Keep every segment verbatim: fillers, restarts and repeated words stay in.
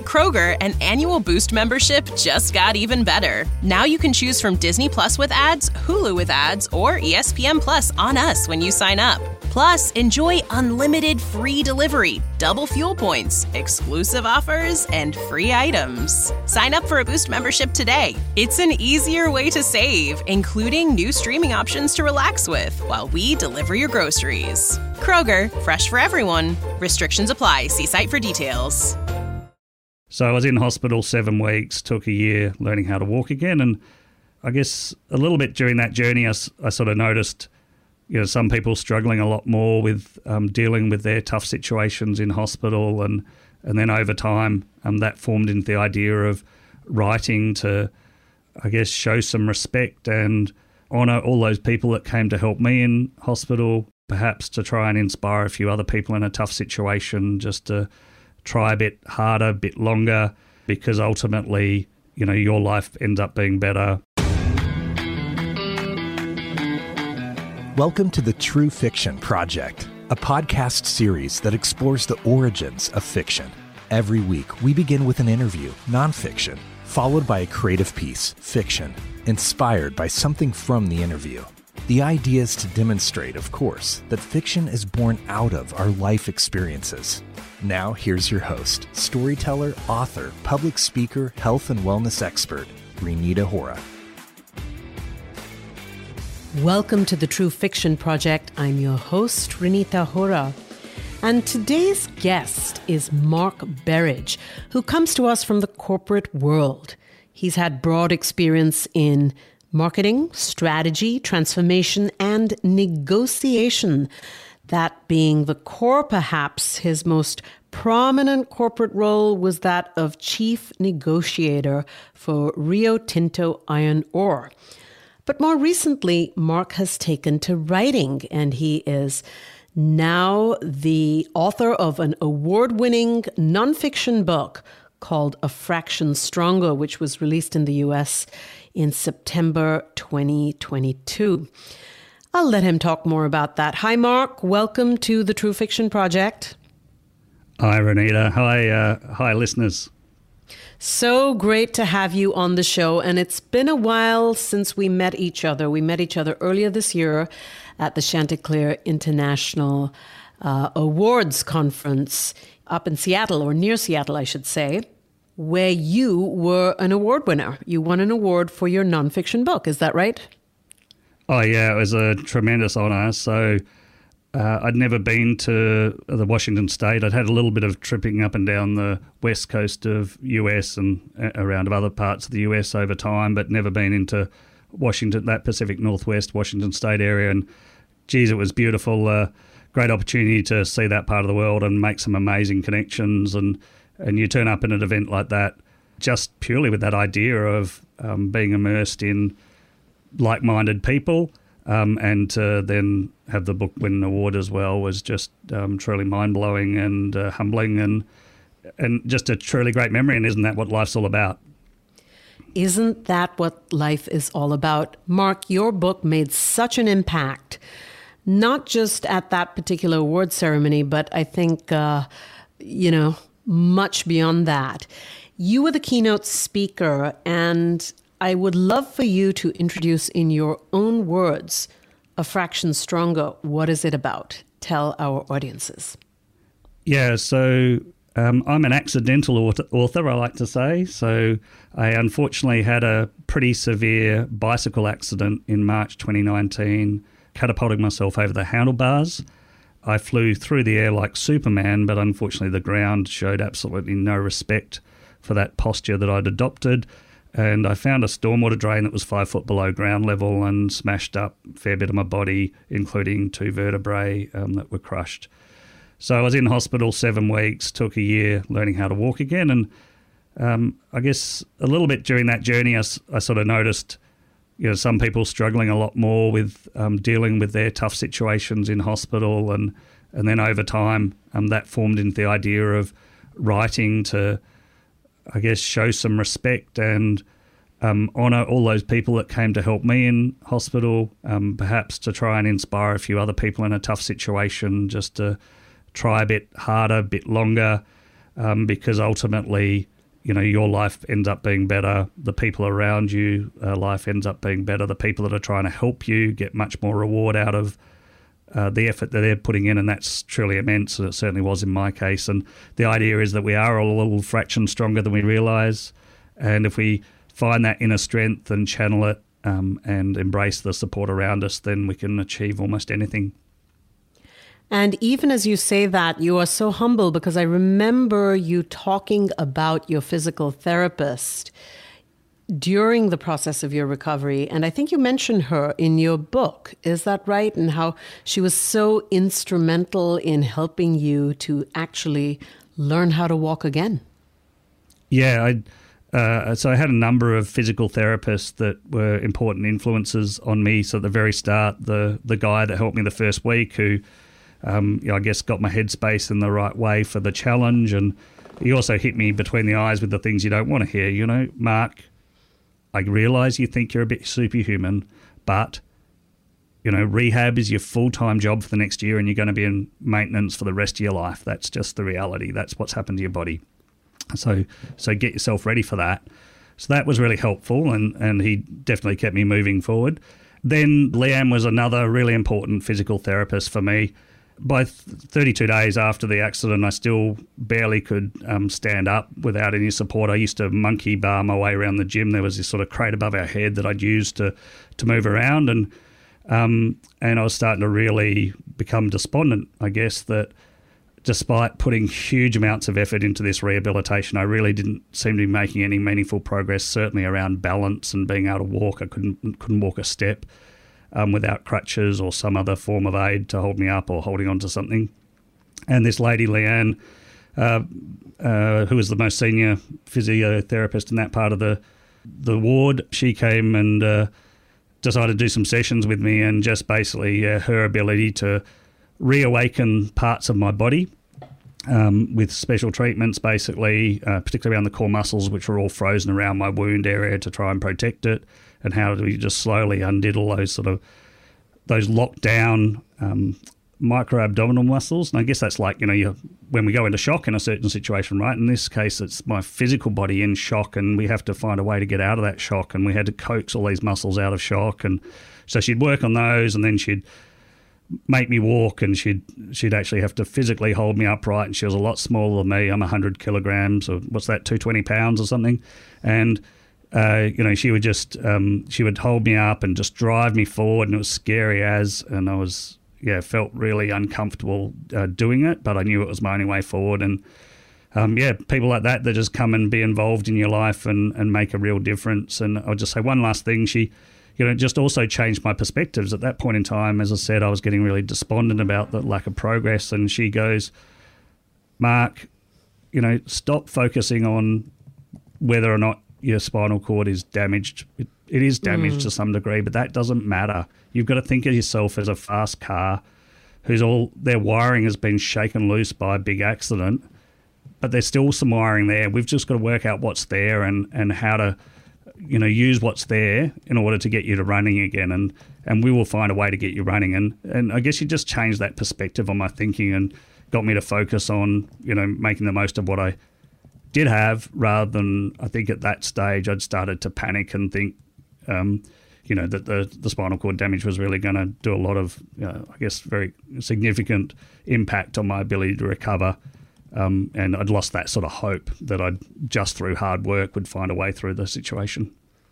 Kroger, an annual Boost membership just got even better. Now you can choose from Disney Plus with ads, Hulu with ads, or E S P N Plus on us when you sign up. Plus, enjoy unlimited free delivery, double fuel points, exclusive offers, and free items. Sign up for a Boost membership today. It's an easier way to save, including new streaming options to relax with while we deliver your groceries. Kroger, fresh for everyone. Restrictions apply. See site for details. So I was in hospital seven weeks, took a year learning how to walk again. And I guess a little bit during that journey, I, I sort of noticed, you know, some people struggling a lot more with um, dealing with their tough situations in hospital. And, and then over time, um, that formed into the idea of writing to, I guess, show some respect and honour all those people that came to help me in hospital, perhaps to try and inspire a few other people in a tough situation just to try a bit harder, a bit longer, because ultimately, you know, your life ends up being better. Welcome to the True Fiction Project, a podcast series that explores the origins of fiction. Every week, we begin with an interview, nonfiction, followed by a creative piece, fiction, inspired by something from the interview. The idea is to demonstrate, of course, that fiction is born out of our life experiences. Now, here's your host, storyteller, author, public speaker, health and wellness expert, Renita Hora. Welcome to the True Fiction Project. I'm your host, Renita Hora. And today's guest is Mark Berridge, who comes to us from the corporate world. He's had broad experience in marketing, strategy, transformation, and negotiation. That being the core, perhaps. His most prominent corporate role was that of chief negotiator for Rio Tinto Iron Ore. But more recently, Mark has taken to writing, and he is now the author of an award-winning nonfiction book called A Fraction Stronger, which was released in the U S in September twenty twenty-two. I'll let him talk more about that. Hi, Mark. Welcome to the True Fiction Project. Hi, Renita. Hi, uh, hi, listeners. So great to have you on the show. And it's been a while since we met each other. We met each other earlier this year at the Chanticleer International uh, Awards Conference up in Seattle, or near Seattle, I should say, where you were an award winner. You won an award for your nonfiction book. Is that right? Oh, yeah, it was a tremendous honour. So uh, I'd never been to the Washington State. I'd had a little bit of tripping up and down the west coast of U S and around other parts of the U S over time, but never been into Washington, that Pacific Northwest, Washington State area. And, geez, it was beautiful. Uh, great opportunity to see that part of the world and make some amazing connections. And, and you turn up in an event like that just purely with that idea of um, being immersed in like-minded people, um, and to then have the book win an award as well was just um, truly mind-blowing and uh, humbling and and just a truly great memory. And isn't that what life's all about? Isn't that what life is all about? Mark, your book made such an impact, not just at that particular award ceremony, but I think, uh, you know, much beyond that. You were the keynote speaker, and I would love for you to introduce in your own words, A Fraction Stronger. What is it about? Tell our audiences. Yeah, so um, I'm an accidental author, I like to say. So I unfortunately had a pretty severe bicycle accident in March twenty nineteen, catapulting myself over the handlebars. I flew through the air like Superman, but unfortunately the ground showed absolutely no respect for that posture that I'd adopted. And I found a stormwater drain that was five foot below ground level and smashed up a fair bit of my body, including two vertebrae um, that were crushed. So I was in hospital seven weeks, took a year learning how to walk again. And um, I guess a little bit during that journey, I, I sort of noticed, you know, some people struggling a lot more with um, dealing with their tough situations in hospital. And, and then over time, um, that formed into the idea of writing to, I guess, show some respect and um, honour all those people that came to help me in hospital, um, perhaps to try and inspire a few other people in a tough situation just to try a bit harder, a bit longer, um, because ultimately, you know, your life ends up being better. The people around you, uh, life ends up being better. The people that are trying to help you get much more reward out of uh, the effort that they're putting in, and that's truly immense, and it certainly was in my case. And the idea is that we are all a little fraction stronger than we realise, and if we find that inner strength and channel it um, and embrace the support around us, then we can achieve almost anything. And even as you say that, you are so humble, because I remember you talking about your physical therapist during the process of your recovery. And I think you mentioned her in your book. Is that right? And how she was so instrumental in helping you to actually learn how to walk again. Yeah, I, uh, so I had a number of physical therapists that were important influences on me. So at the very start, the the guy that helped me the first week, who um, you know, I guess got my headspace in the right way for the challenge, and he also hit me between the eyes with the things you don't want to hear. You know, Mark, I realise you think you're a bit superhuman, but you know, rehab is your full-time job for the next year, and you're going to be in maintenance for the rest of your life. That's just the reality. That's what's happened to your body. So so get yourself ready for that. So that was really helpful, and, and he definitely kept me moving forward. Then Leanne was another really important physical therapist for me. By thirty-two days after the accident, I still barely could um, stand up without any support. I used to monkey bar my way around the gym. There was this sort of crate above our head that I'd use to, to move around, and um, and I was starting to really become despondent, I guess, that despite putting huge amounts of effort into this rehabilitation, I really didn't seem to be making any meaningful progress, certainly around balance and being able to walk. I couldn't couldn't walk a step um, without crutches or some other form of aid to hold me up or holding on to something. And this lady, Leanne, uh, uh, who was the most senior physiotherapist in that part of the the ward, she came and uh, decided to do some sessions with me, and just basically uh, her ability to reawaken parts of my body um, with special treatments, basically, uh, particularly around the core muscles, which were all frozen around my wound area to try and protect it, and how do we just slowly undid all those sort of those locked down um, micro-abdominal muscles. And I guess that's like, you know, you, when we go into shock in a certain situation, right? In this case, it's my physical body in shock, and we have to find a way to get out of that shock, and we had to coax all these muscles out of shock. And so she'd work on those, and then she'd make me walk, and she'd she'd actually have to physically hold me upright, and she was a lot smaller than me. I'm one hundred kilograms, or what's that, two hundred twenty pounds or something. And uh, you know, she would just um, she would hold me up and just drive me forward, and it was scary as, and I was yeah felt really uncomfortable uh, doing it, but I knew it was my only way forward. And um, yeah, people like that that just come and be involved in your life and and make a real difference. And I'll just say one last thing, she. You know, it just also changed my perspectives. At that point in time, as I said, I was getting really despondent about the lack of progress. And she goes, Mark, you know, stop focusing on whether or not your spinal cord is damaged. It, it is damaged mm. to some degree, but that doesn't matter. You've got to think of yourself as a fast car whose all their wiring has been shaken loose by a big accident, but there's still some wiring there. We've just got to work out what's there and, and how to, you know, use what's there in order to get you to running again, and, and we will find a way to get you running. And, and I guess you just changed that perspective on my thinking and got me to focus on, you know, making the most of what I did have, rather than, I think at that stage I'd started to panic and think, um, you know, that the, the spinal cord damage was really going to do a lot of, you know, I guess, very significant impact on my ability to recover. Um, and I'd lost that sort of hope that I'd just through hard work would find a way through the situation.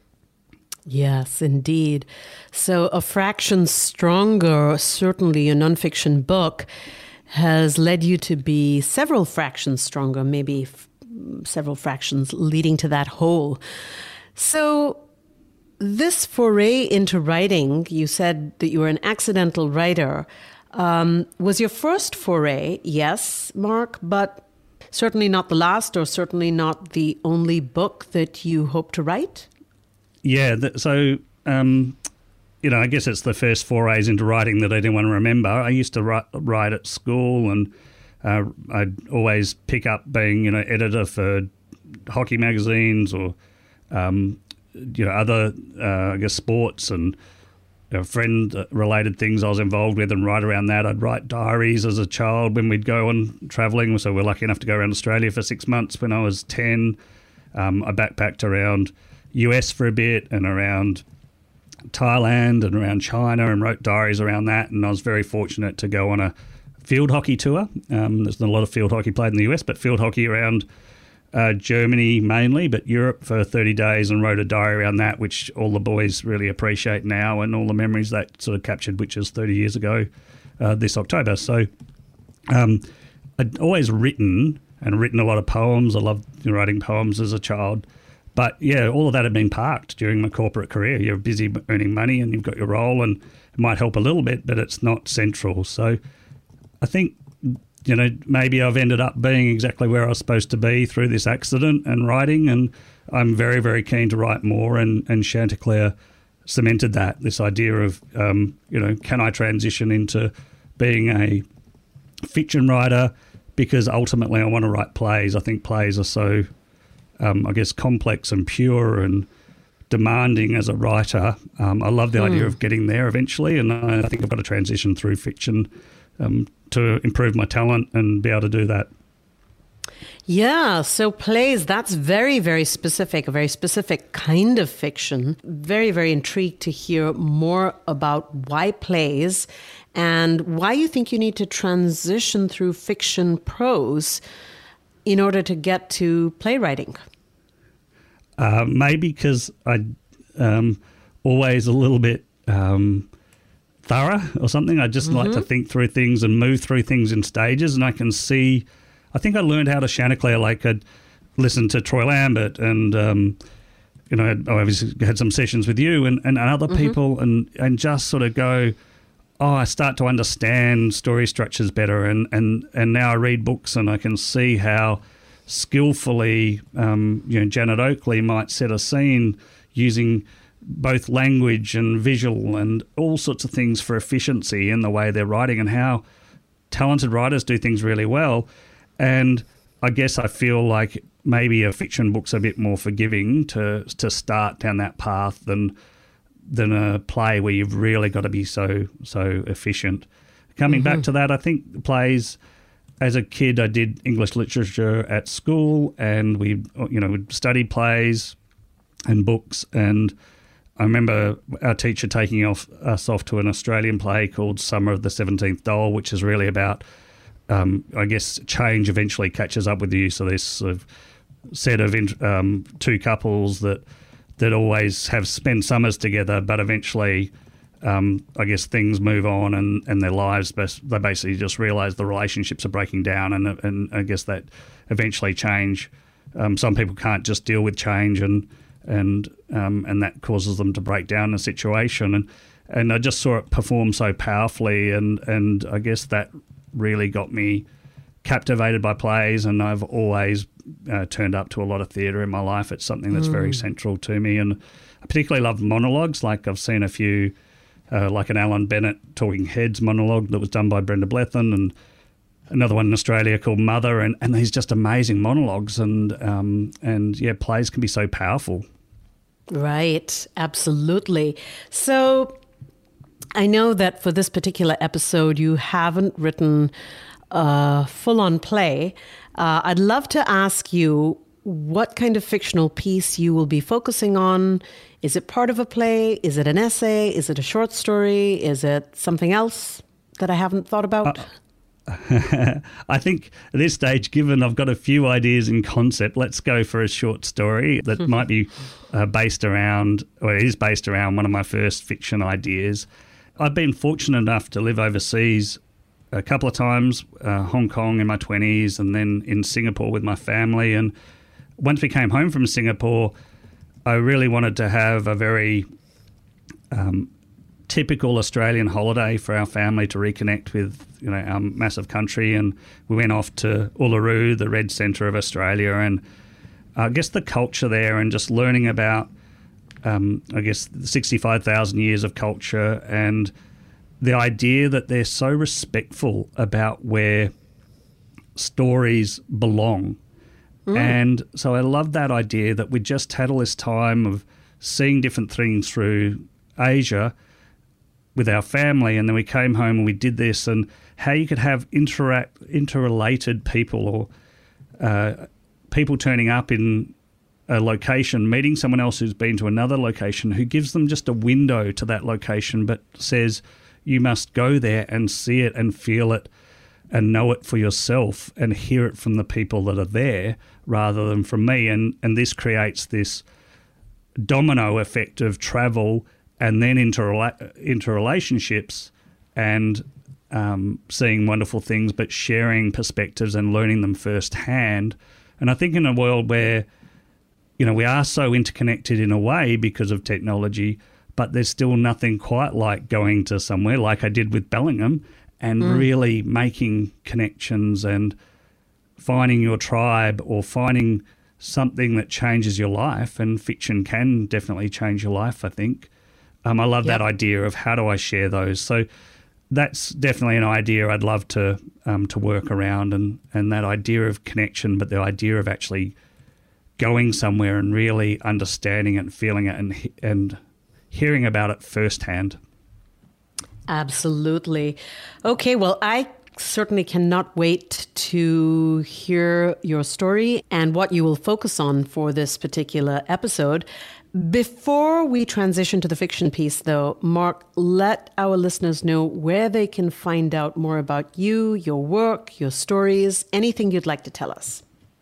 Yes, indeed. So A Fraction Stronger, certainly a nonfiction book, has led you to be several fractions stronger, maybe f- several fractions leading to that whole. So this foray into writing, you said that you were an accidental writer. Um, was your first foray, yes, Mark, but certainly not the last, or certainly not the only book that you hope to write? Yeah, th- so, um, you know, I guess it's the first forays into writing that I didn't want to remember. I used to write, write at school, and uh, I'd always pick up being, you know, editor for hockey magazines or, um, you know, other, uh, I guess, sports and You know, friend-related things I was involved with, and right around that I'd write diaries as a child when we'd go on travelling. So we're lucky enough to go around Australia for six months when I was ten. Um, I backpacked around U S for a bit and around Thailand and around China and wrote diaries around that. And I was very fortunate to go on a field hockey tour. Um, there's not a lot of field hockey played in the U S, but field hockey around uh, Germany mainly, but Europe for thirty days, and wrote a diary around that, which all the boys really appreciate now, and all the memories that sort of captured, which is thirty years ago uh, this October. So um, I'd always written and written a lot of poems. I loved writing poems as a child. But, yeah, all of that had been parked during my corporate career. You're busy earning money and you've got your role, and it might help a little bit, but it's not central. So I think, you know, maybe I've ended up being exactly where I was supposed to be through this accident and writing, and I'm very, very keen to write more, and, and Chanticleer cemented that, this idea of, um, you know, can I transition into being a fiction writer, because ultimately I want to write plays. I think plays are so... Um, I guess, complex and pure and demanding as a writer. Um, I love the mm. idea of getting there eventually, and I think I've got to transition through fiction um, to improve my talent and be able to do that. Yeah, so plays, that's very, very specific, a very specific kind of fiction. Very, very intrigued to hear more about why plays and why you think you need to transition through fiction prose in order to get to playwriting? Uh, maybe because I um always a little bit um, thorough or something. I just mm-hmm. like to think through things and move through things in stages, and I can see, I think I learned how to Chanticleer, like I'd listen to Troy Lambert and, um, you know, I obviously had some sessions with you and, and other mm-hmm. people, and, and just sort of go, oh, I start to understand story structures better, and, and, and now I read books and I can see how skillfully, um, you know, Janet Oakley might set a scene using both language and visual and all sorts of things for efficiency in the way they're writing, and how talented writers do things really well. And I guess I feel like maybe a fiction book's a bit more forgiving to to start down that path than than a play where you've really got to be so so efficient. Coming mm-hmm. back to that, I think plays, as a kid I did English literature at school, and we you know would study plays and books, and I remember our teacher taking off us off to an Australian play called Summer of the seventeenth Doll, which is really about um, I guess change eventually catches up with you. So this sort of set of um, two couples that that always have spent summers together, but eventually, um, I guess things move on and, and their lives, they basically just realise the relationships are breaking down, and and I guess that eventually change. Um, some people can't just deal with change, and and um, and that causes them to break down in a situation. And and I just saw it perform so powerfully, and and I guess that really got me captivated by plays, and I've always uh, turned up to a lot of theatre in my life. It's something that's mm. very central to me, and I particularly love monologues. Like I've seen a few, uh, like an Alan Bennett Talking Heads monologue that was done by Brenda Blethyn, and another one in Australia called Mother, and, and these just amazing monologues, and um, and yeah, plays can be so powerful. Right, absolutely. So I know that for this particular episode you haven't written a full-on play. Uh, I'd love to ask you what kind of fictional piece you will be focusing on. Is it part of a play? Is it an essay? Is it a short story? Is it something else that I haven't thought about? Uh, I think at this stage, given I've got a few ideas in concept, let's go for a short story that mm-hmm. might be uh, based around, or it is based around one of my first fiction ideas. I've been fortunate enough to live overseas a couple of times, uh, Hong Kong in my twenties, and then in Singapore with my family. And once we came home from Singapore, I really wanted to have a very um, typical Australian holiday for our family to reconnect with, you know, our massive country. And we went off to Uluru, the red centre of Australia, and I guess the culture there, and just learning about, um, I guess, sixty-five thousand years of culture, and the idea that they're so respectful about where stories belong. Mm. And so I love that idea that we just had all this time of seeing different things through Asia with our family, and then we came home and we did this, and how you could have interact interrelated people, or uh, people turning up in a location, meeting someone else who's been to another location, who gives them just a window to that location, but says you must go there and see it and feel it and know it for yourself and hear it from the people that are there rather than from me. And, and this creates this domino effect of travel and then into, into relationships and um, seeing wonderful things, but sharing perspectives and learning them firsthand. And I think in a world where, you know, we are so interconnected in a way because of technology, but there's still nothing quite like going to somewhere like I did with Bellingham and mm. really making connections and finding your tribe or finding something that changes your life. And fiction can definitely change your life, I think. Um, I love yep. that idea of how do I share those. So that's definitely an idea I'd love to um, to work around, and, and that idea of connection, but the idea of actually going somewhere and really understanding it and feeling it and and hearing about it firsthand. Absolutely. Okay, well, I certainly cannot wait to hear your story and what you will focus on for this particular episode. Before we transition to the fiction piece, though, Mark, let our listeners know where they can find out more about you, your work, your stories, anything you'd like to tell us.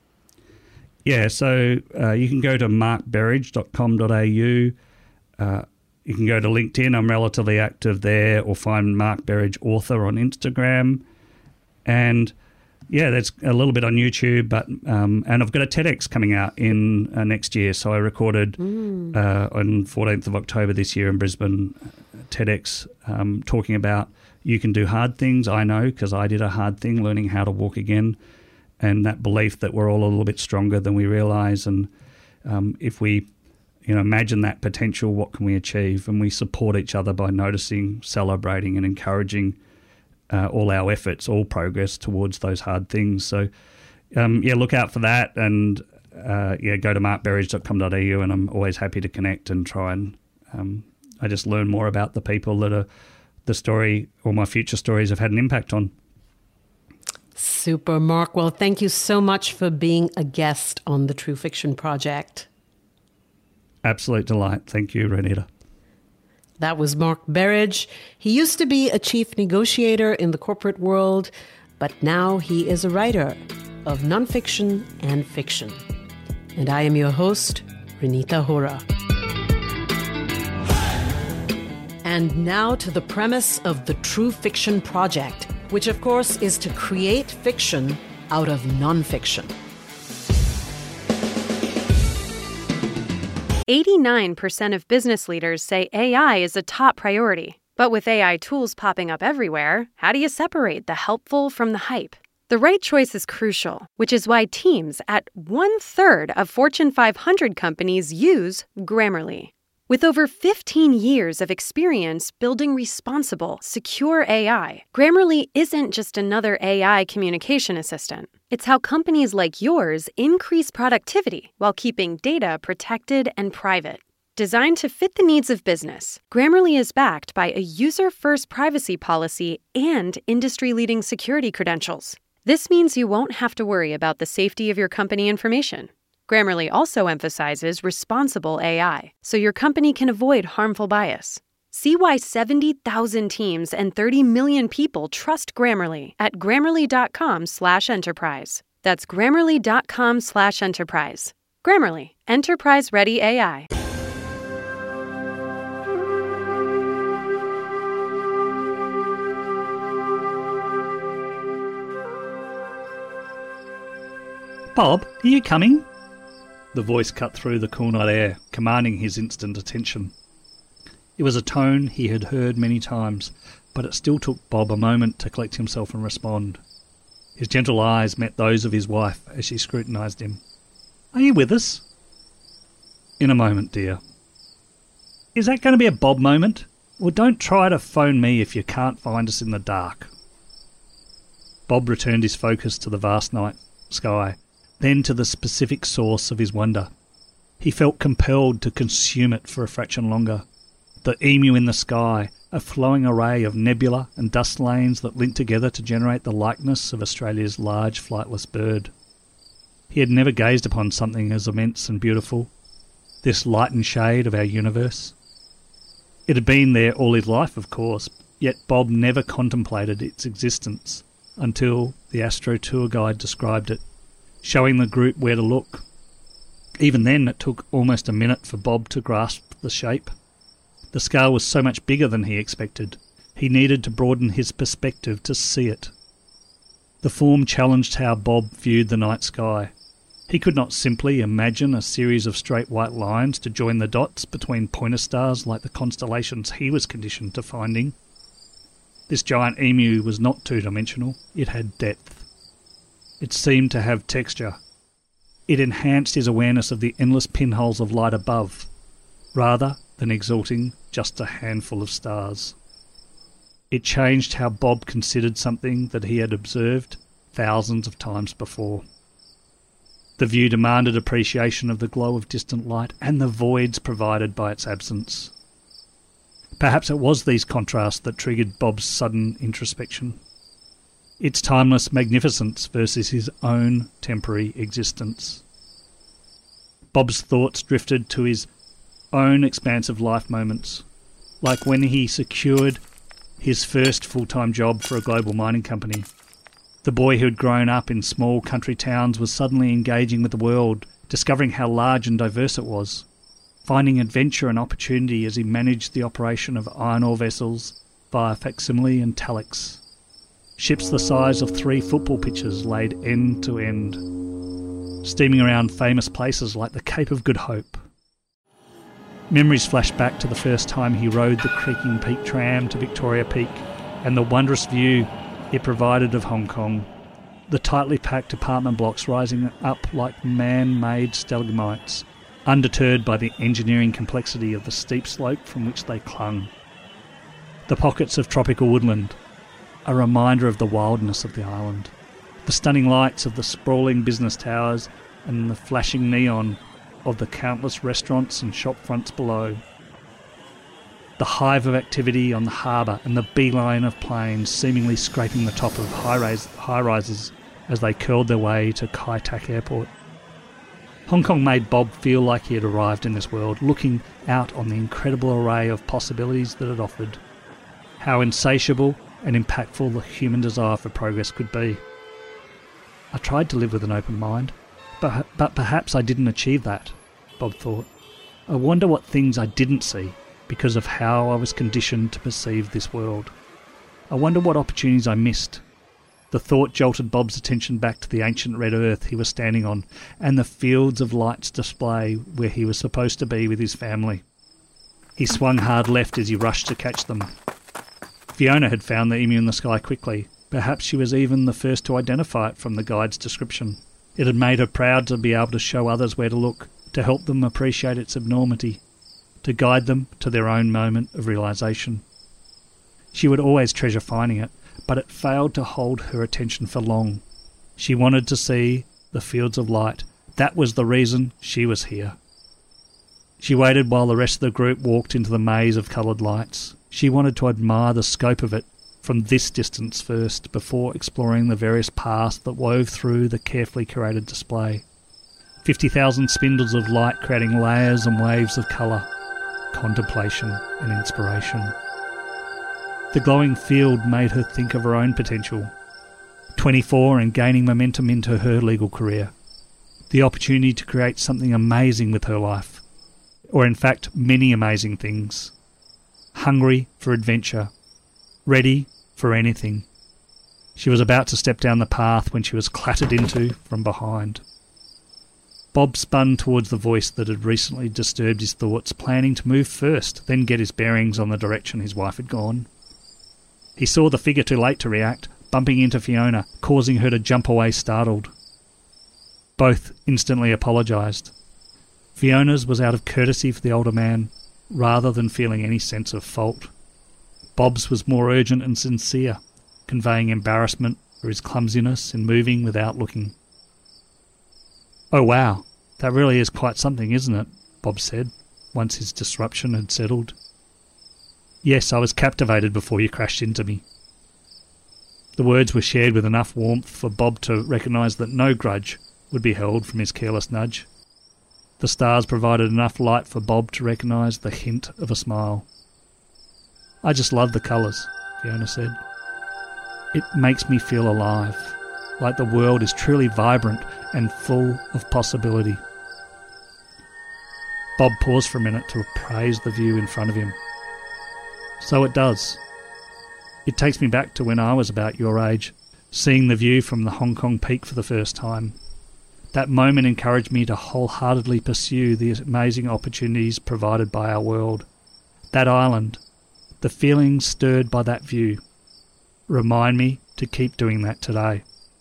Yeah, so uh, you can go to mark berridge dot com dot a u. Uh, you can go to LinkedIn. I'm relatively active there, or find Mark Berridge Author on Instagram. And yeah, there's a little bit on YouTube, but um, and I've got a TEDx coming out in uh, next year. So I recorded mm. uh, on fourteenth of October this year in Brisbane, TEDx, um, talking about you can do hard things. I know because I did a hard thing, learning how to walk again, and that belief that we're all a little bit stronger than we realise. And um, if we, you know, imagine that potential, what can we achieve? And we support each other by noticing, celebrating, and encouraging Uh, all our efforts, all progress towards those hard things. So, um, yeah, look out for that, and uh, yeah, go to mark berridge dot com dot a u, and I'm always happy to connect and try and um, I just learn more about the people that are the story or my future stories have had an impact on. Super, Mark. Well, thank you so much for being a guest on the True Fiction Project. Absolute delight. Thank you, Renita. That was Mark Berridge. He used to be a chief negotiator in the corporate world, but now he is a writer of nonfiction and fiction. And I am your host, Renita Hora. And now to the premise of the True Fiction Project, which of course is to create fiction out of nonfiction. eighty-nine percent of business leaders say A I is a top priority. But with A I tools popping up everywhere, how do you separate the helpful from the hype? The right choice is crucial, which is why teams at one-third of Fortune five hundred companies use Grammarly. With over fifteen years of experience building responsible, secure A I, Grammarly isn't just another A I communication assistant. It's how companies like yours increase productivity while keeping data protected and private. Designed to fit the needs of business, Grammarly is backed by a user-first privacy policy and industry-leading security credentials. This means you won't have to worry about the safety of your company information. Grammarly also emphasizes responsible A I, so your company can avoid harmful bias. See why seventy thousand teams and thirty million people trust Grammarly at grammarly.com slash enterprise. That's grammarly.com slash enterprise. Grammarly, enterprise-ready A I. Bob, are you coming? The voice cut through the cool night air, commanding his instant attention. It was a tone he had heard many times, but it still took Bob a moment to collect himself and respond. His gentle eyes met those of his wife as she scrutinised him. Are you with us? In a moment, dear. Is that going to be a Bob moment? Well, don't try to phone me if you can't find us in the dark. Bob returned his focus to the vast night sky, then to the specific source of his wonder. He felt compelled to consume it for a fraction longer. The emu in the sky, a flowing array of nebula and dust lanes that link together to generate the likeness of Australia's large flightless bird. He had never gazed upon something as immense and beautiful, this light and shade of our universe. It had been there all his life, of course, yet Bob never contemplated its existence until the Astro tour guide described it, showing the group where to look. Even then, it took almost a minute for Bob to grasp the shape. The scale was so much bigger than he expected. He needed to broaden his perspective to see it. The form challenged how Bob viewed the night sky. He could not simply imagine a series of straight white lines to join the dots between pointer stars like the constellations he was conditioned to finding. This giant emu was not two-dimensional, it had depth. It seemed to have texture. It enhanced his awareness of the endless pinholes of light above, rather than exalting just a handful of stars. It changed how Bob considered something that he had observed thousands of times before. The view demanded appreciation of the glow of distant light and the voids provided by its absence. Perhaps it was these contrasts that triggered Bob's sudden introspection. Its timeless magnificence versus his own temporary existence. Bob's thoughts drifted to his own expansive life moments, like when he secured his first full-time job for a global mining company. The boy who had grown up in small country towns was suddenly engaging with the world, discovering how large and diverse it was, finding adventure and opportunity as he managed the operation of iron ore vessels via facsimile and telex. Ships the size of three football pitches laid end to end, steaming around famous places like the Cape of Good Hope. Memories flashed back to the first time he rode the creaking Peak tram to Victoria Peak and the wondrous view it provided of Hong Kong, the tightly packed apartment blocks rising up like man-made stalagmites, undeterred by the engineering complexity of the steep slope from which they clung. The pockets of tropical woodland, a reminder of the wildness of the island, the stunning lights of the sprawling business towers and the flashing neon of the countless restaurants and shop fronts below. The hive of activity on the harbour and the beeline of planes seemingly scraping the top of high-rise, high-rises as they curled their way to Kai Tak Airport. Hong Kong made Bob feel like he had arrived in this world, looking out on the incredible array of possibilities that it offered. How insatiable and impactful the human desire for progress could be. I tried to live with an open mind, but, but perhaps I didn't achieve that, Bob thought. I wonder what things I didn't see because of how I was conditioned to perceive this world. I wonder what opportunities I missed. The thought jolted Bob's attention back to the ancient red earth he was standing on and the fields of lights display where he was supposed to be with his family. He swung hard left as he rushed to catch them. Fiona had found the emu in the sky quickly. Perhaps she was even the first to identify it from the guide's description. It had made her proud to be able to show others where to look, to help them appreciate its enormity, to guide them to their own moment of realisation. She would always treasure finding it, but it failed to hold her attention for long. She wanted to see the fields of light. That was the reason she was here. She waited while the rest of the group walked into the maze of coloured lights. She wanted to admire the scope of it from this distance first, before exploring the various paths that wove through the carefully curated display. Fifty thousand spindles of light creating layers and waves of colour, contemplation and inspiration. The glowing field made her think of her own potential. twenty-four and gaining momentum into her legal career. The opportunity to create something amazing with her life. Or in fact, many amazing things. Hungry for adventure. Ready for anything. She was about to step down the path when she was clattered into from behind. Bob spun towards the voice that had recently disturbed his thoughts, planning to move first, then get his bearings on the direction his wife had gone. He saw the figure too late to react, bumping into Fiona, causing her to jump away startled. Both instantly apologised. Fiona's was out of courtesy for the older man, rather than feeling any sense of fault. Bob's was more urgent and sincere, conveying embarrassment for his clumsiness in moving without looking. "Oh wow, that really is quite something, isn't it?" Bob said, once his disruption had settled. "Yes, I was captivated before you crashed into me." The words were shared with enough warmth for Bob to recognise that no grudge would be held from his careless nudge. The stars provided enough light for Bob to recognise the hint of a smile. "I just love the colours," Fiona said. "It makes me feel alive, like the world is truly vibrant and full of possibility." Bob paused for a minute to appraise the view in front of him. "So it does. It takes me back to when I was about your age, seeing the view from the Hong Kong peak for the first time. That moment encouraged me to wholeheartedly pursue the amazing opportunities provided by our world. That island, the feelings stirred by that view, remind me to keep doing that today."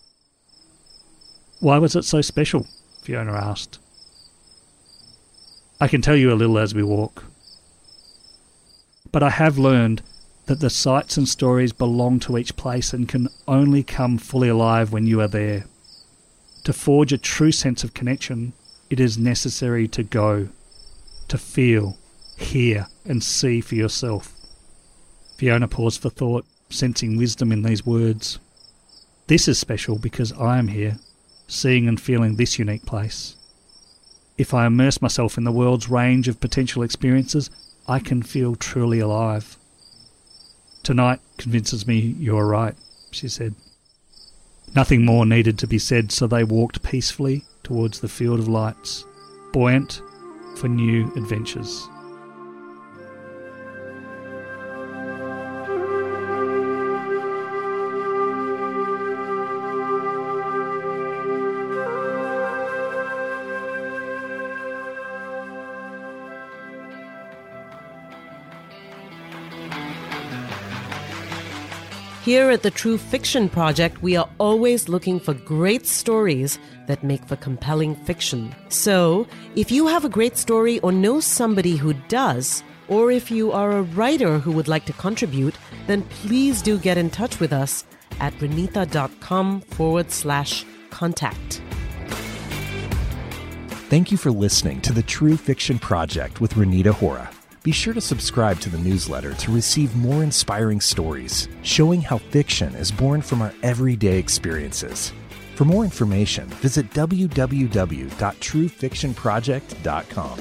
"Why was it so special?" Fiona asked. "I can tell you a little as we walk. But I have learned that the sights and stories belong to each place and can only come fully alive when you are there. To forge a true sense of connection, it is necessary to go, to feel, hear and see for yourself." Fiona paused for thought, sensing wisdom in these words. "This is special because I am here, seeing and feeling this unique place. If I immerse myself in the world's range of potential experiences, I can feel truly alive. Tonight convinces me you're right," she said. Nothing more needed to be said, so they walked peacefully towards the field of lights, buoyant for new adventures. Here at the True Fiction Project, we are always looking for great stories that make for compelling fiction. So, if you have a great story or know somebody who does, or if you are a writer who would like to contribute, then please do get in touch with us at renita.com forward slash contact. Thank you for listening to the True Fiction Project with Renita Hora. Be sure to subscribe to the newsletter to receive more inspiring stories showing how fiction is born from our everyday experiences. For more information, visit w w w dot true fiction project dot com.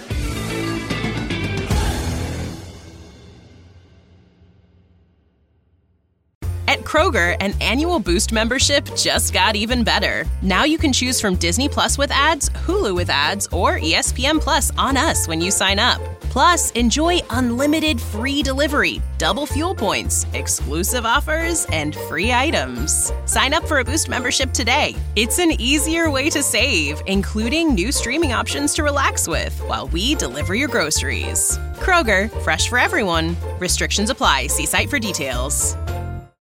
At Kroger, an annual Boost membership just got even better. Now you can choose from Disney Plus with ads, Hulu with ads, or E S P N Plus on us when you sign up. Plus, enjoy unlimited free delivery, double fuel points, exclusive offers, and free items. Sign up for a Boost membership today. It's an easier way to save, including new streaming options to relax with while we deliver your groceries. Kroger, fresh for everyone. Restrictions apply. See site for details.